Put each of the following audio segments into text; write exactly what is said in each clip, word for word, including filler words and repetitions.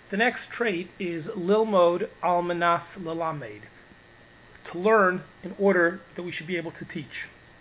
The next trait is lilmod al manas lelamed, to learn in order that we should be able to teach.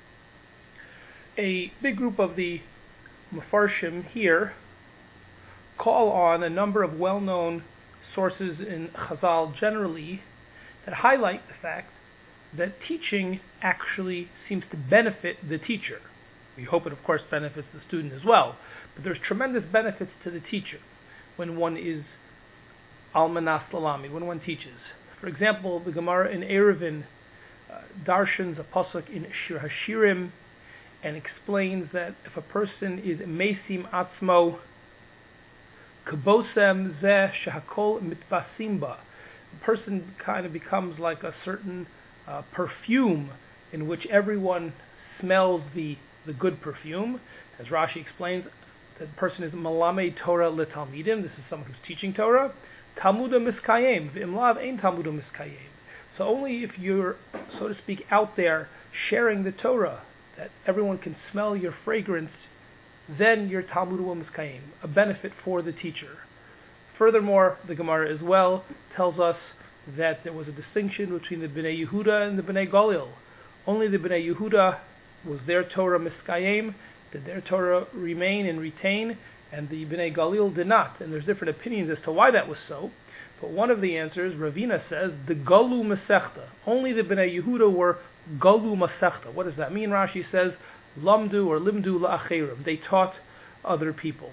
A big group of the Mefarshim here call on a number of well-known sources in Chazal generally that highlight the fact that teaching actually seems to benefit the teacher. We hope it, of course, benefits the student as well, but there's tremendous benefits to the teacher when one is almanas lalami, when one teaches. For example, the Gemara in Eruvin uh, darshans a pasuk in Shir Hashirim and explains that if a person is mesim atzmo kabosem zeh shehakol mitvasim ba, the person kind of becomes like a certain uh, perfume in which everyone smells the, the good perfume. As Rashi explains, the person is malame Torah letalmidim. This is someone who's teaching Torah. Talmuda miskayim v'imlav ein talmuda miskayim. So only if you're, so to speak, out there sharing the Torah, that everyone can smell your fragrance, then your Talmud will miskayim, a benefit for the teacher. Furthermore, the Gemara as well tells us that there was a distinction between the Bnei Yehuda and the Bnei Galil. Only the Bnei Yehuda was their Torah miskayim, did their Torah remain and retain, and the Bnei Galil did not. And there's different opinions as to why that was so. But one of the answers, Ravina says, the Galu Masechta. Only the Bnei Yehuda were Galu Masechta. What does that mean? Rashi says, Lamdu or Limdu La'acherim. They taught other people.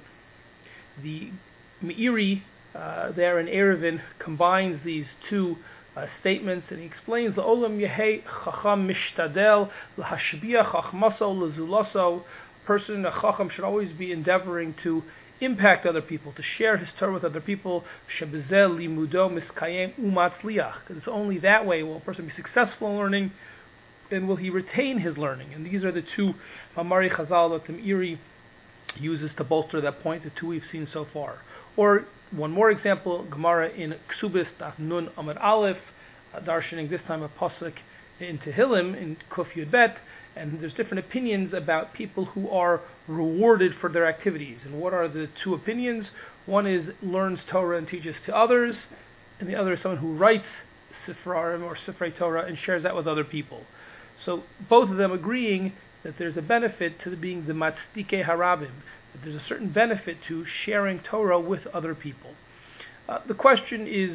The Meiri uh, there in Eruvin combines these two uh, statements, and he explains, La'olam Yehei Chacham Mishtadel L'Hashbiya Chachmaso L'Zulaso. A person, a Chacham, should always be endeavoring to impact other people, to share his Torah with other people. Shebezel limudo miskayem umatzliach. Because it's only that way will a person be successful in learning, and will he retain his learning. And these are the two Mamari Chazal that the Meiri uses to bolster that point, the two we've seen so far. Or one more example, Gemara in Ksubis Daf Nun Amud Aleph, uh, darshaning this time a pasuk in Tehillim in Kuf Yud Bet. And there's different opinions about people who are rewarded for their activities. And what are the two opinions? One is learns Torah and teaches to others, and the other is someone who writes Sifrarim or Sifrei Torah and shares that with other people. So both of them agreeing that there's a benefit to being the Matzdike Harabim, that there's a certain benefit to sharing Torah with other people. Uh, the question is,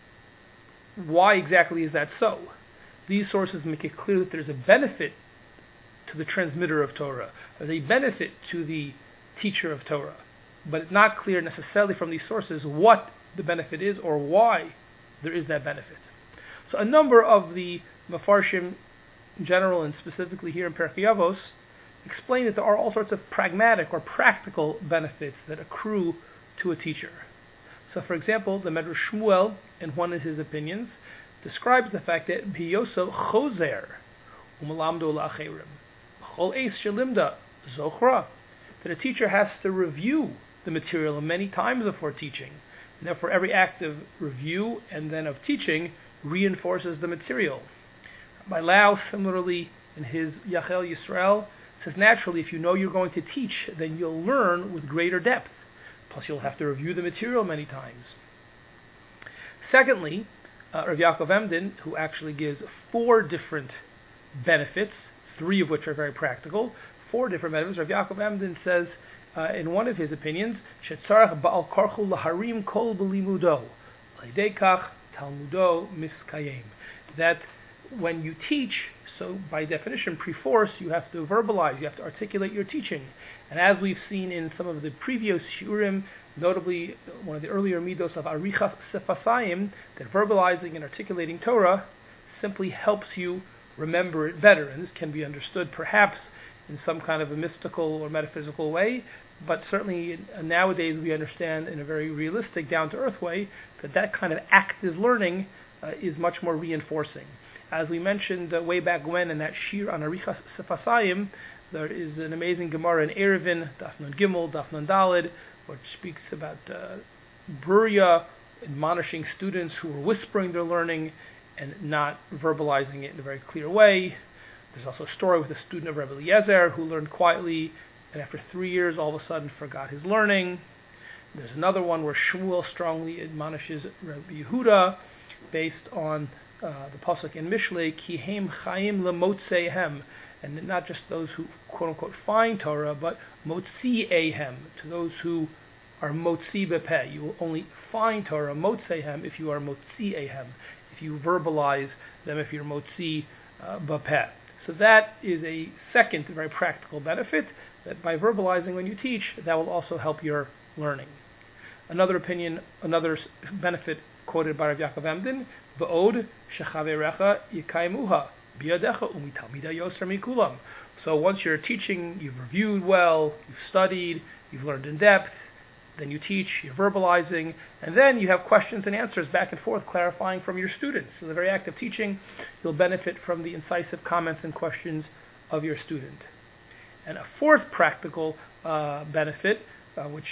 why exactly is that so? These sources make it clear that there's a benefit to the transmitter of Torah, as a benefit to the teacher of Torah. But it's not clear necessarily from these sources what the benefit is or why there is that benefit. So a number of the Mefarshim in general, and specifically here in Perkei Avos, explain that there are all sorts of pragmatic or practical benefits that accrue to a teacher. So for example, the Medrash Shmuel, in one of his opinions, describes the fact that Biyoso Chozer Umalamdo La'acherim that a teacher has to review the material many times before teaching. And therefore, every act of review and then of teaching reinforces the material. By Lau, similarly, in his Yachel Yisrael, says naturally, if you know you're going to teach, then you'll learn with greater depth. Plus, you'll have to review the material many times. Secondly, uh, Rav Yaakov Emden, who actually gives four different benefits, three of which are very practical, four different benefits. Rav Yaakov Emden says, uh, in one of his opinions, Shetzarach ba'al karchu laharim kol b'limudo, leidekach talmudo miskayem. That when you teach, so by definition, pre-force, you have to verbalize, you have to articulate your teaching. And as we've seen in some of the previous shiurim, notably one of the earlier midos of arichas sefasayim, that verbalizing and articulating Torah simply helps you remember it better. And this can be understood perhaps in some kind of a mystical or metaphysical way, but certainly nowadays we understand in a very realistic, down-to-earth way that that kind of active learning uh, is much more reinforcing. As we mentioned uh, way back when in that shir on Arichas Sefasayim, there is an amazing Gemara in Eruvin, Daf Nun Gimel, Daf Nun Daled, which speaks about uh, Bruria admonishing students who are whispering their learning and not verbalizing it in a very clear way. There's also a story with a student of Rebbe Eliezer who learned quietly and after three years all of a sudden forgot his learning. There's another one where Shmuel strongly admonishes Rabbi Yehuda based on uh, the pasuk in Mishlei, Ki heim chaim lemotzeihem, and not just those who quote-unquote find Torah, but motziehem, to those who are motzi bepeh. You will only find Torah, motzeihem, if you are motziehem, if you verbalize them, if you're motzi uh, bepeh. So that is a second very practical benefit, that by verbalizing when you teach, that will also help your learning. Another opinion, another benefit quoted by Rav Yaakov Emden, V'od shechaverecha yikaimuha biyadecha umitalmida yoser mikulam. So once you're teaching, you've reviewed well, you've studied, you've learned in depth, then you teach, you're verbalizing, and then you have questions and answers back and forth clarifying from your students. So the very act of teaching, you'll benefit from the incisive comments and questions of your student. And a fourth practical uh, benefit, uh, which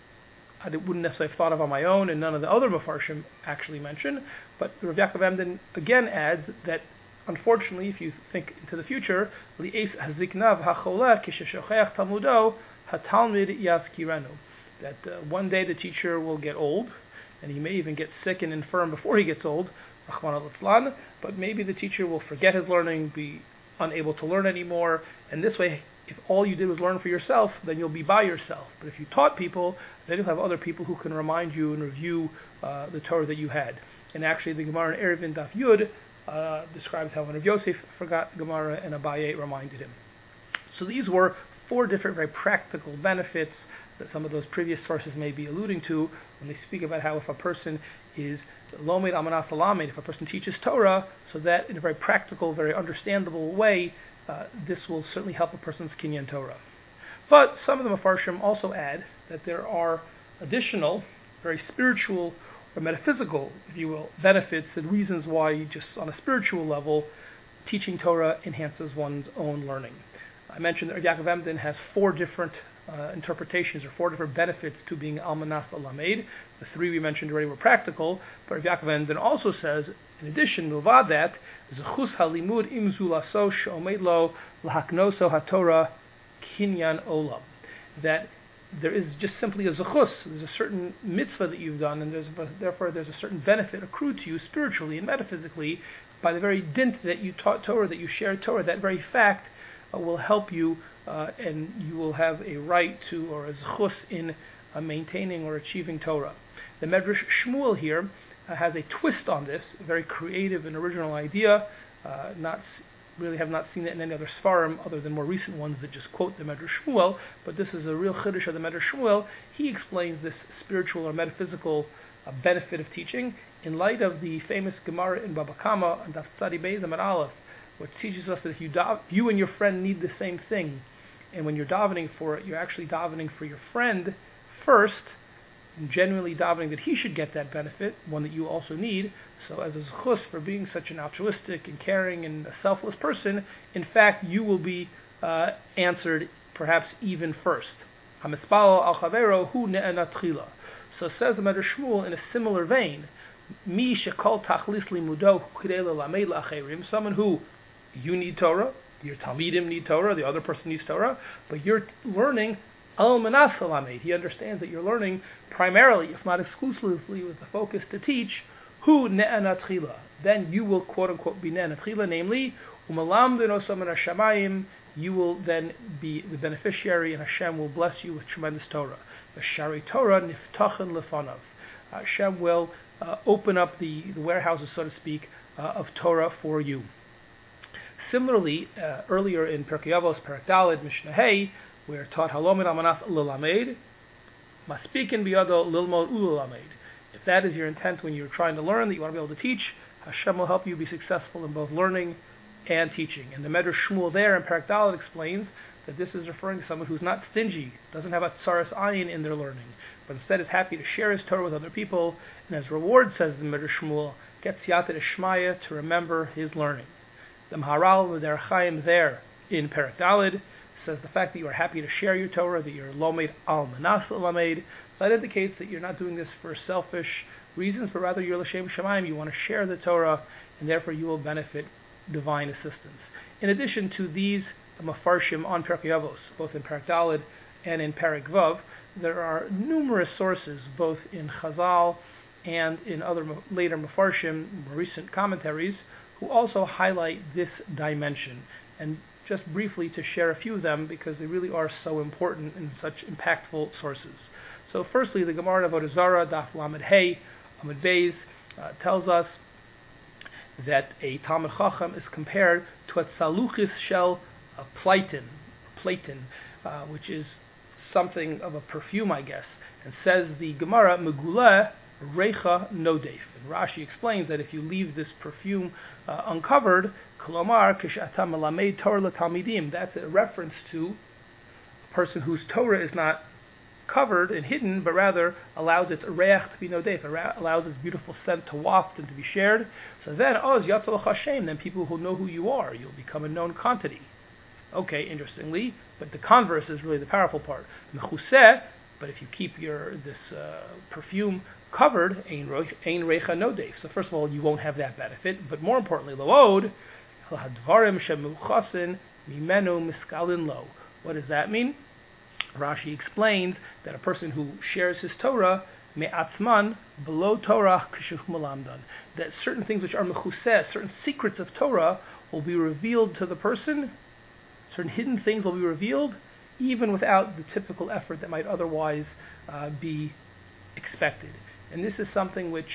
I wouldn't necessarily have thought of on my own, and none of the other Mefarshim actually mention, but Rav Yaakov Emden again adds that, unfortunately, if you think into the future, li'es haziknav hacholeh kisheshocheach talmudo hatalmid yazkirenu, that uh, one day the teacher will get old, and he may even get sick and infirm before he gets old, Rachmana litzlan, but maybe the teacher will forget his learning, be unable to learn anymore, and this way, if all you did was learn for yourself, then you'll be by yourself. But if you taught people, then you'll have other people who can remind you and review uh, the Torah that you had. And actually, the Gemara in Eruvin Daf Yud uh, describes how when Rav Yosef forgot Gemara and Abaye reminded him. So these were four different very practical benefits that some of those previous sources may be alluding to when they speak about how if a person is lomed amanas lamed, if a person teaches Torah, so that in a very practical, very understandable way, uh, this will certainly help a person's Kinyan Torah. But some of the Mefarshim also add that there are additional, very spiritual or metaphysical, if you will, benefits and reasons why just on a spiritual level, teaching Torah enhances one's own learning. I mentioned that Yaakov Emden has four different uh, interpretations or four different benefits to being Almanas Lamed. The three we mentioned already were practical, but Yaakov Emden also says, in addition, milvad that, Zechus halimud im zulaso she'omed lo lahaknoso haTorah kinyan olam, that there is just simply a zechus, there's a certain mitzvah that you've done, and there's, therefore there's a certain benefit accrued to you spiritually and metaphysically by the very dint that you taught Torah, that you shared Torah. That very fact uh, will help you, uh, and you will have a right to, or a zechus in uh, maintaining or achieving Torah. The Medrash Shmuel here uh, has a twist on this, a very creative and original idea, uh, not really have not seen it in any other Sfarim other than more recent ones that just quote the Medrash Shmuel, but this is a real chiddush of the Medrash Shmuel. He explains this spiritual or metaphysical uh, benefit of teaching in light of the famous Gemara in Baba Kama and Daf Tzadi Beis Amud Aleph, which teaches us that if you dav- you and your friend need the same thing, and when you're davening for it, you're actually davening for your friend first, and genuinely davening that he should get that benefit, one that you also need. So as a zechus for being such an altruistic and caring and a selfless person, in fact, you will be uh, answered perhaps even first. HaMispalo al chavero hu ne'ena tchila. So says the Medrash Shmuel in a similar vein, Mi shekol tachlis limudo k'dei lelamed la'acherim, someone who, you need Torah, your talmidim need Torah, the other person needs Torah, but you're learning al manas lamed. He understands that you're learning primarily, if not exclusively, with the focus to teach, hu ne'ena tchila. Then you will quote unquote be ne'ena tchila, namely, umalamdin osam min hashamayim, you will then be the beneficiary, and Hashem will bless you with tremendous Torah. V'shari Torah niftachen lefanav. Hashem will uh, open up the, the warehouses, so to speak, uh, of Torah for you. Similarly, uh, earlier in Pirkei Avos, Perek Daled, Mishnah Hey, we're taught halomid amanas lelamed, maspikin biyado lilmod ulelamed. If that is your intent when you're trying to learn, that you want to be able to teach, Hashem will help you be successful in both learning and teaching. And the Medrash Shmuel there in Perek Daled explains that this is referring to someone who's not stingy, doesn't have a tsaras ayin in their learning, but instead is happy to share his Torah with other people, and as reward, says the Medrash Shmuel, gets Siyata Shmaya to remember his learning. The Maharal L'Derech Chaim there in Perek Daled says the fact that you are happy to share your Torah, that you're lomed al manas lamed, that indicates that you're not doing this for selfish reasons, but rather you're l'shem shamayim, you want to share the Torah, and therefore you will benefit divine assistance. In addition to these Mefarshim on Pirkei Avos, both in Perek Daled and in Perek Vav, there are numerous sources, both in Chazal and in other later Mefarshim, more recent commentaries, who also highlight this dimension. And just briefly to share a few of them, because they really are so important and such impactful sources. So firstly, the Gemara in Avodah Zarah, Daf Lamed Hey, Amud Beis, uh, tells us that a Talmid Chacham is compared to a tzaluchis shel a platin, platin, uh, which is something of a perfume, I guess, and says the Gemara, Meguleh Reicha Nodef. And Rashi explains that if you leave this perfume uh, uncovered, Kolomar Kishata Melamed Torah L'Talmidim, that's a reference to a person whose Torah is not covered and hidden, but rather allows its reach to be nodef, allows its beautiful scent to waft and to be shared. So then, oh, Yatzal Hashem, then people will know who you are. You'll become a known quantity. Okay, interestingly, but the converse is really the powerful part. Mechuseh, but if you keep your this uh, perfume covered, ein reicha nodef. So first of all, you won't have that benefit. But more importantly, lood hadvarim shemuchasin mimenu miskalin lo. What does that mean? Rashi explains that a person who shares his Torah, me'atzman, below Torah, kishuch malamdan, that certain things which are mechuseh, certain secrets of Torah, will be revealed to the person, certain hidden things will be revealed, even without the typical effort that might otherwise uh, be expected. And this is something which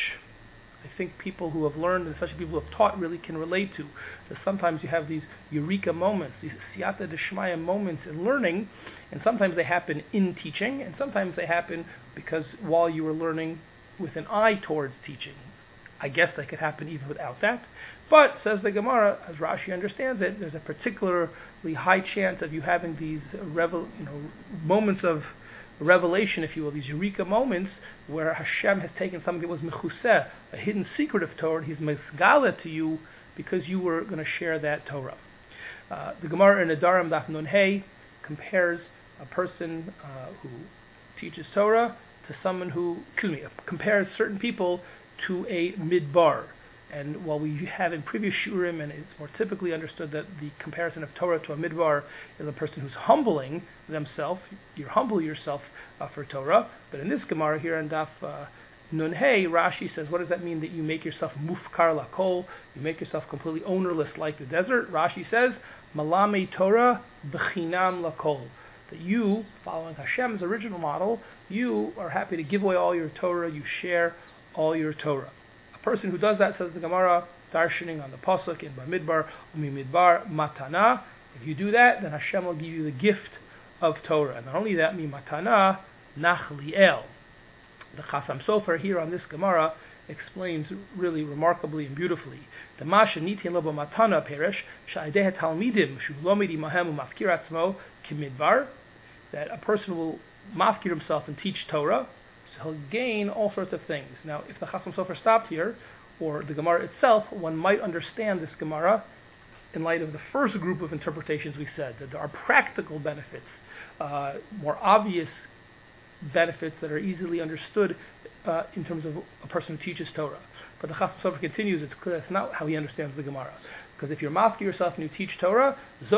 I think people who have learned, and especially people who have taught, really can relate to. That sometimes you have these eureka moments, these siyata d'shmaya moments in learning, and sometimes they happen in teaching, and sometimes they happen because while you were learning with an eye towards teaching. I guess that could happen even without that. But, says the Gemara, as Rashi understands it, there's a particularly high chance of you having these revel, you know, moments of revelation, if you will, these eureka moments where Hashem has taken something that was mechuseh, a hidden secret of Torah, He's mesgala to you because you were going to share that Torah. Uh, the Gemara in Nedarim Daf Nun Hey compares a person uh, who teaches Torah to someone who, excuse me, compares certain people to a midbar. And while we have in previous shurim, and it's more typically understood that the comparison of Torah to a midbar is a person who's humbling themselves, you humble yourself uh, for Torah. But in this Gemara here in Daf uh, Nun Hey, Rashi says, what does that mean that you make yourself mufkar lakol, you make yourself completely ownerless like the desert? Rashi says, malame Torah b'chinam lakol, that you, following Hashem's original model, you are happy to give away all your Torah, you share all your Torah. A person who does that, says the Gemara, darshaning on the pasuk in Bamidbar, Umi Midbar, Matana. If you do that, then Hashem will give you the gift of Torah. And not only that, Mi Matana, Nachliel. The Chasam Sofer here on this Gemara explains really remarkably and beautifully. The Masha Nitin Lobo Matana Perish, Sha'ideh Talmidim, Shulomidi Mahem Mafkir Atzmo, Kimidbar, that a person will mafkir himself and teach Torah, he'll gain all sorts of things. Now, if the Chasam Sofer stopped here, or the Gemara itself, one might understand this Gemara in light of the first group of interpretations we said, that there are practical benefits, uh, more obvious benefits that are easily understood uh, in terms of a person who teaches Torah. But the Chasam Sofer continues, it's clear that's not how he understands the Gemara. Because if you're mafkir yourself and you teach Torah,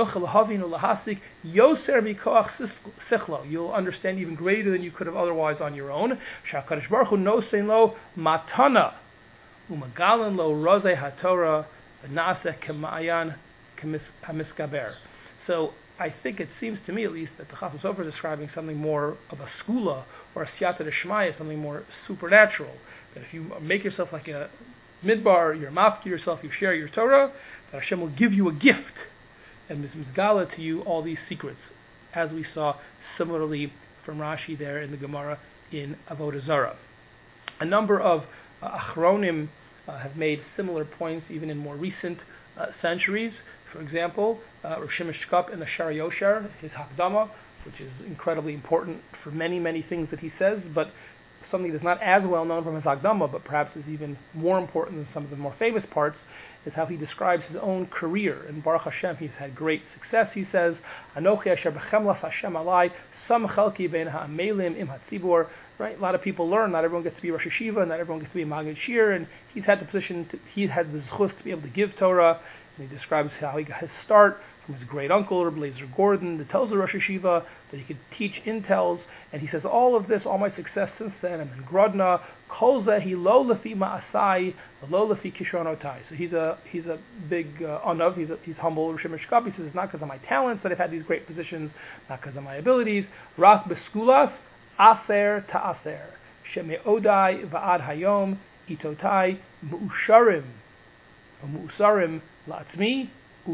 you'll understand even greater than you could have otherwise on your own. Shakadosh Baruch Hu nosein lo matana umagalan lo rozei haTorah v'naseh kemayan kamiskaber. So I think it seems to me, at least, that the Chasam Sofer is describing something more of a skula or a siyata d'shmaya, something more supernatural. That if you make yourself like a midbar, you're mafkir yourself, you share your Torah, that Hashem will give you a gift and mizgala to you all these secrets, as we saw similarly from Rashi there in the Gemara in Avodah Zarah. A number of uh, Achronim uh, have made similar points even in more recent uh, centuries. For example, uh, Rav Shimon Shkop in the Shar Yoshar, his Hakdama, which is incredibly important for many, many things that he says, but something that's not as well known from his Hakdama, but perhaps is even more important than some of the more famous parts, is how he describes his own career. And Baruch Hashem, he's had great success. He says, Anochi asher b'chemlas Hashem alai, sam chalki ben ha'amelim im hatzibur. Right? A lot of people learn. Not everyone gets to be Rosh Hashiva, not everyone gets to be a Maggid Shir, and he's had the position, to, he had the zchus to be able to give Torah. And he describes how he got his start from his great uncle, Rabbi Eliezer Gordon, that tells the Rosh Hashiva that he could teach intels, and he says all of this, all my success since then, I'm in Grodno, kol zehi lo lefi ma'asai, lo lefi kishronotai. So he's a he's a big uh, onav, he's a, he's humble. Rosh Hashiva, he says it's not because of my talents that I've had these great positions, not because of my abilities. Rak beskulas aser ta'aser, sheme'odai va'ad hayom itotai mu'usharim, mu'usarim la'atzmi,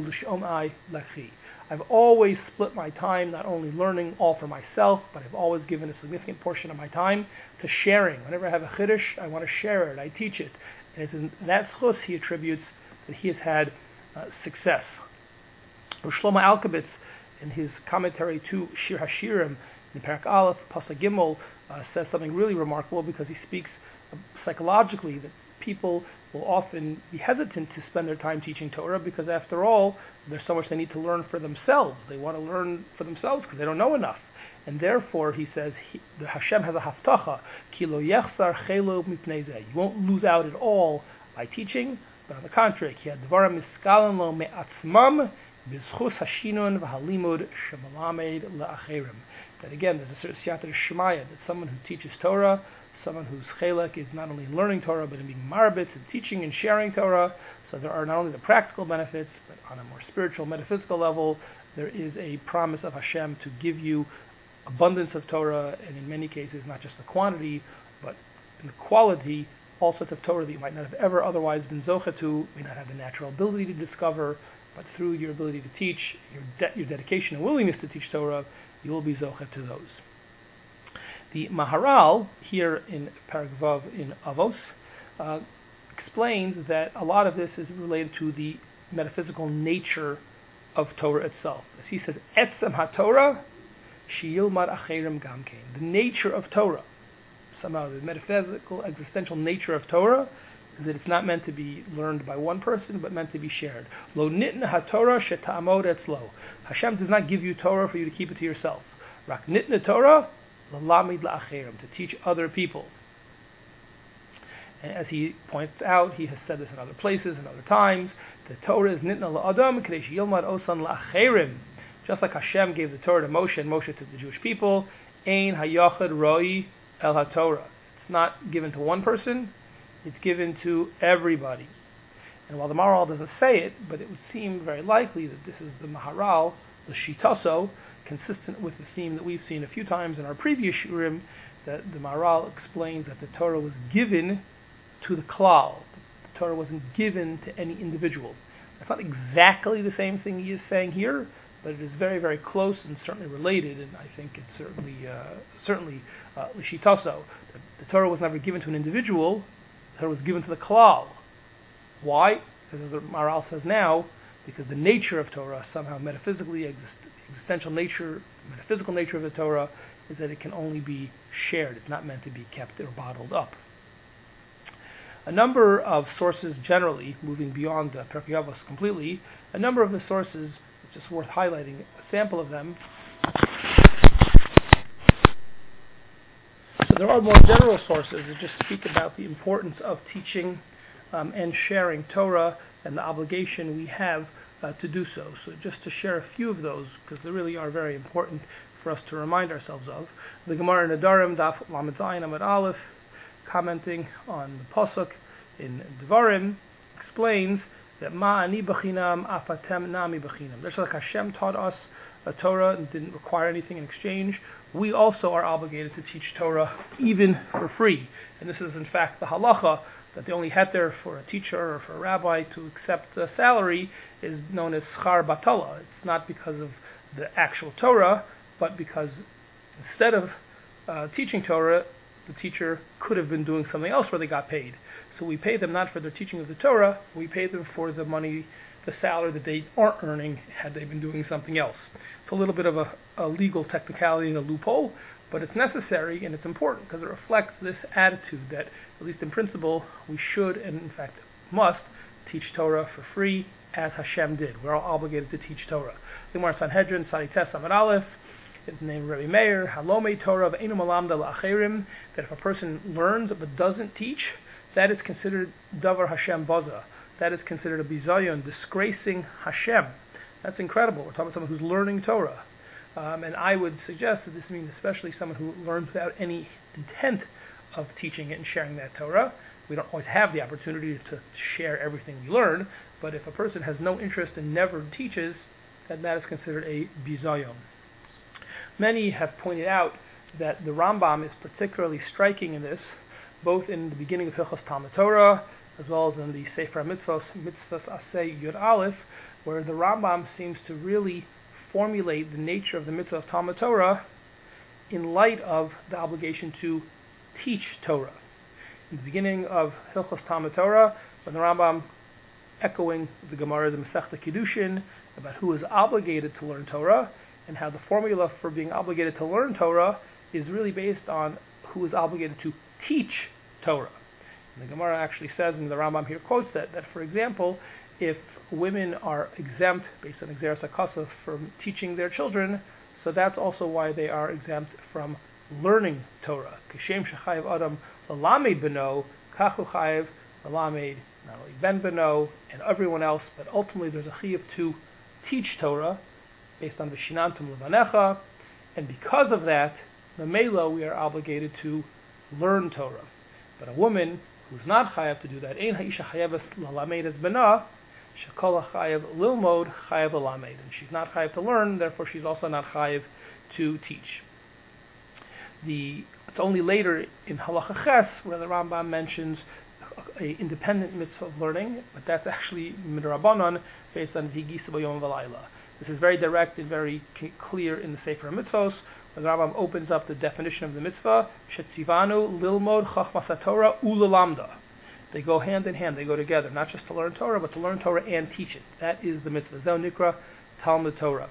I've always split my time, not only learning all for myself, but I've always given a significant portion of my time to sharing. Whenever I have a chiddush, I want to share it, I teach it. And it's in that schus he attributes that he has had uh, success. Rosh Shlomo Alkabetz, in his commentary to Shir Hashirim, in Parak Aleph, Pasuk Gimel, uh, says something really remarkable because he speaks uh, psychologically that people will often be hesitant to spend their time teaching Torah because, after all, there's so much they need to learn for themselves. They want to learn for themselves because they don't know enough. And therefore, he says, he, the Hashem has a haftacha, ki lo yechsar chelo mipnei zeh. You won't lose out at all by teaching, but on the contrary, ki hadvarim miskalan lo me'atzmam b'zchus hashinun v'halimud shemalamed la'acherim. That again, there's a certain siyata shemaya, that someone who teaches Torah, someone whose chelek is not only learning Torah, but in being marbitz and teaching and sharing Torah. So there are not only the practical benefits, but on a more spiritual, metaphysical level, there is a promise of Hashem to give you abundance of Torah, and in many cases, not just the quantity, but in the quality, all sorts of Torah that you might not have ever otherwise been zocha to, may not have the natural ability to discover, but through your ability to teach, your, de- your dedication and willingness to teach Torah, you will be zocha to those. The Maharal, here in Parak Vav in Avos, uh, explains that a lot of this is related to the metaphysical nature of Torah itself. As he says, Etzem HaTorah, Sheyilmad Acherim Gamkein. The nature of Torah, somehow the metaphysical, existential nature of Torah, is that it's not meant to be learned by one person, but meant to be shared. Lo nitna HaTorah sheta'amod etzlo. Hashem does not give you Torah for you to keep it to yourself. Rak nitna Torah, L'lamid la'acherim, to teach other people. And as he points out, he has said this in other places and other times, the Torah is nitna la'adam k'dei sheyilmad osan la'acherim. Just like Hashem gave the Torah to Moshe and Moshe to the Jewish people, ein hayachad roi el haTorah. It's not given to one person, it's given to everybody. And while the Maharal doesn't say it, but it would seem very likely that this is the Maharal, the Shitaso, consistent with the theme that we've seen a few times in our previous shurim, that the Maharal explains that the Torah was given to the klal. The Torah wasn't given to any individual. That's not exactly the same thing he is saying here, but it is very, very close and certainly related, and I think it's certainly uh, certainly uh, l'shitaso. The, the Torah was never given to an individual, the Torah was given to the klal. Why? Because as the Maharal says now, because the nature of Torah somehow metaphysically exists. Existential nature, metaphysical nature of the Torah is that it can only be shared. It's not meant to be kept or bottled up. A number of sources generally, moving beyond the Pirkei Avos completely, a number of the sources, it's just worth highlighting a sample of them. So there are more general sources that just speak about the importance of teaching um, and sharing Torah and the obligation we have Uh, to do so. So just to share a few of those, because they really are very important for us to remind ourselves of. The Gemara in Nedarim, Daf Lamed Zayin Amud Aleph, commenting on the Pasuk in Devarim, explains that Ma ani b'chinam afatem nami b'chinam. Just like Hashem taught us a Torah and didn't require anything in exchange, we also are obligated to teach Torah even for free. And this is in fact the halacha, that the only heter for a teacher or for a rabbi to accept a salary is known as schar batala. It's not because of the actual Torah, but because instead of uh, teaching Torah, the teacher could have been doing something else where they got paid. So we pay them not for their teaching of the Torah, we pay them for the money, the salary that they aren't earning had they been doing something else. It's a little bit of a, a legal technicality and a loophole, but it's necessary and it's important because it reflects this attitude that, at least in principle, we should and in fact must teach Torah for free as Hashem did. We're all obligated to teach Torah. The Gemara Sanhedrin, Sadi Tes Amud Aleph, it's named Rabbi Meir, Halomei Torah v'einu malamda la'acherim, that if a person learns but doesn't teach, that is considered davar Hashem baza. That is considered a bizayon, disgracing Hashem. That's incredible. We're talking about someone who's learning Torah. Um, and I would suggest that this means especially someone who learns without any intent of teaching it and sharing that Torah. We don't always have the opportunity to share everything we learn, but if a person has no interest and never teaches, then that is considered a bizayon. Many have pointed out that the Rambam is particularly striking in this, both in the beginning of Hilchos Talmud Torah, as well as in the Sefer Mitzvos, Mitzvos Aseh Yud Aleph, where the Rambam seems to really formulate the nature of the mitzvah of Talmud Torah in light of the obligation to teach Torah. In the beginning of Hilchos Talmud Torah, when the Rambam, echoing the Gemara, the Masechta Kiddushin, about who is obligated to learn Torah, and how the formula for being obligated to learn Torah is really based on who is obligated to teach Torah. And the Gemara actually says, and the Rambam here quotes that, that for example, if women are exempt based on Xeris HaKasaf from teaching their children, so that's also why they are exempt from learning Torah. Kishem shechayev adam lalamed beno, kachu chayev lalamed not only ben beno and everyone else, but ultimately there's a chiyuv to teach Torah based on Vishinantum Levanecha, and because of that, Mamela, we are obligated to learn Torah. But a woman who's not chayav to do that, ein ha'isha chayeves lalamed es bena, shekol chayev lilmod chayev lalamed, and she's not chayav to learn, therefore she's also not chayav to teach. The it's only later in Halacha Ches where the Rambam mentions a independent mitzvah of learning, but that's actually midrabanan based on Higisa b'yom v'layla. This is very direct and very c- clear in the Sefer Mitzvos, where the Rambam opens up the definition of the mitzvah, shetzivanu lilmod chachmas haTorah u'lelamda. They go hand in hand, they go together, not just to learn Torah, but to learn Torah and teach it. That is the mitzvah. Zeh nikra Talmud Torah.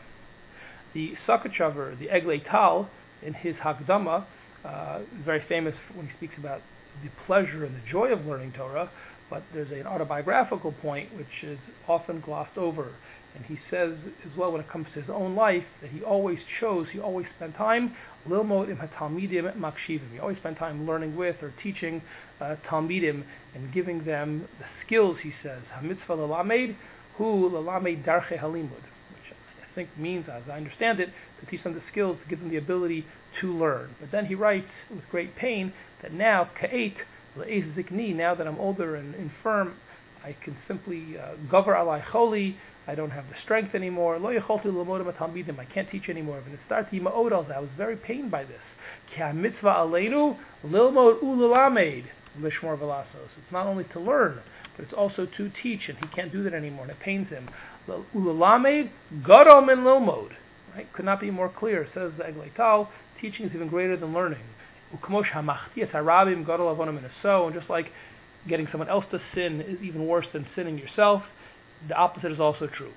The Sakachaver, the Eglei Tal, in his Hakdama, uh, is very famous when he speaks about the pleasure and the joy of learning Torah, but there's an autobiographical point which is often glossed over. And he says as well when it comes to his own life that he always chose, he always spent time lilmod im hatalmidim makshivim. He always spent time learning with or teaching uh, talmidim and giving them the skills, he says. HaMitzvah lelamed hu lelamed darche halimud, which I think means, as I understand it, to teach them the skills, to give them the ability to learn. But then he writes with great pain that now, ka'et le'ez zikni, now that I'm older and infirm, I can simply uh, gover alai choli, I don't have the strength anymore. Lo yecholti l'modim hatalmidim, I can't teach anymore. And it started ma'odal, I was very pained by this. Ki ha-mitzvah aleinu lilmod u'lelamed lishmor velasos. It's not only to learn, but it's also to teach, and he can't do that anymore, and it pains him. U'lelamed gadol min lilmod. Right? Could not be more clear. Says the Eglei Tal, teaching is even greater than learning. U'kmosh ha-machtias harabim gadol avonim minaso, and just like getting someone else to sin is even worse than sinning yourself, the opposite is also true.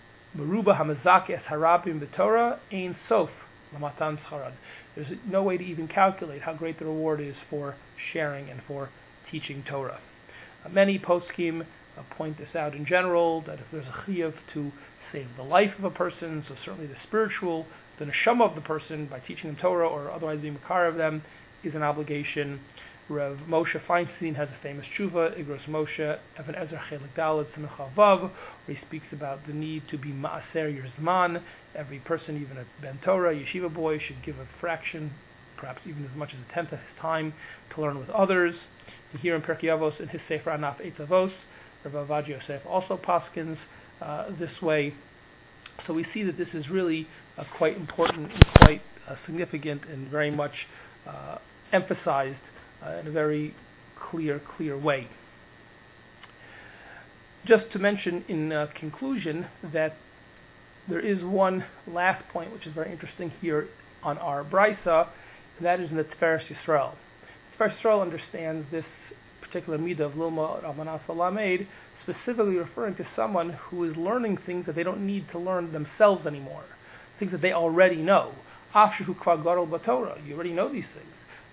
Meruba hamazakes harabim b'Torah ein sof lamatan scharad. There's no way to even calculate how great the reward is for sharing and for teaching Torah. Uh, many poskim uh, point this out in general, that if there's a chiyuv to save the life of a person, so certainly the spiritual, the neshama of the person by teaching them Torah or otherwise being makar of them is an obligation. Rav Moshe Feinstein has a famous tshuva, Igros Moshe, Even Ezer Chelik Dalet Simcha Vav, where he speaks about the need to be ma'aser your zman. Every person, even a ben Torah, yeshiva boy, should give a fraction, perhaps even as much as a tenth of his time, to learn with others. Here in Pirkei Avos, in his Sefer Anaf Eitz Avos, Rav Avad Yosef also paskins uh, this way. So we see that this is really uh, quite important and quite uh, significant and very much uh, emphasized Uh, in a very clear, clear way. Just to mention in uh, conclusion that there is one last point which is very interesting here on our Brisa, and that is in the Tiferes Yisrael. Tiferes Yisrael understands this particular midah of Lilma Ramanas Lamed, specifically referring to someone who is learning things that they don't need to learn themselves anymore, things that they already know. Afshehu kvar gadol b'Torah, you already know these things.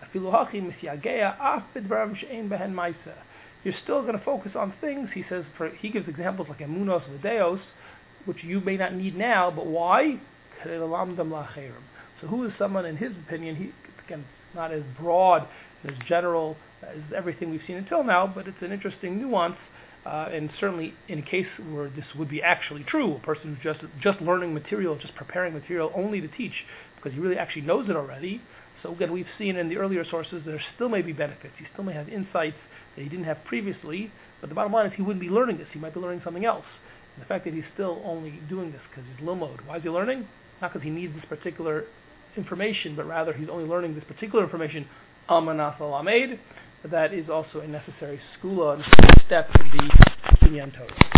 You're still going to focus on things, he says, for, he gives examples like emunos v'deos, which you may not need now, but why? So who is someone, in his opinion, he, again, it's not as broad and as general as everything we've seen until now, but it's an interesting nuance Uh, and certainly in a case where this would be actually true, a person who's just just learning material, just preparing material only to teach, because he really actually knows it already. So again, we've seen in the earlier sources there still may be benefits. He still may have insights that he didn't have previously, but the bottom line is he wouldn't be learning this. He might be learning something else. And the fact that he's still only doing this because he's lilmod. Why is he learning? Not because he needs this particular information, but rather he's only learning this particular information amanas alamed. That is also a necessary skula and step in the Kinyan Torah.